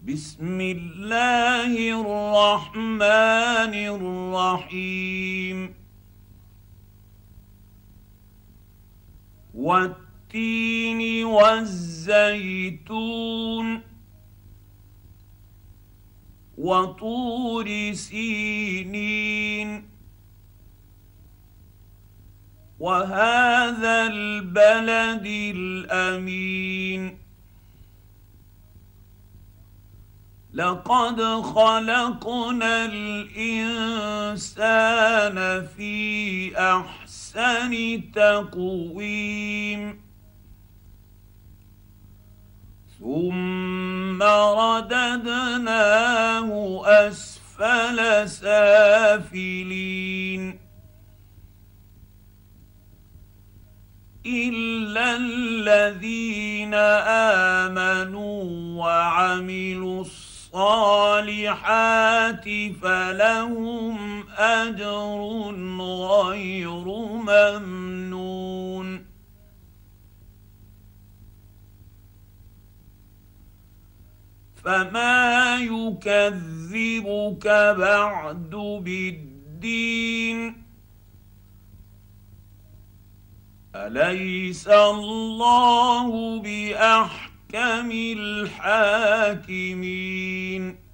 بسم الله الرحمن الرحيم. والتين والزيتون وطور سينين وهذا البلد الامين. لقد خلقنا الانسان في احسن تقويم ثم رددناه اسفل سافلين الا الذين امنوا وعملوا الصالحات فلهم اجر غير ممنون. فما يكذبك بعد بالدين؟ اليس الله باحكم الحاكمين؟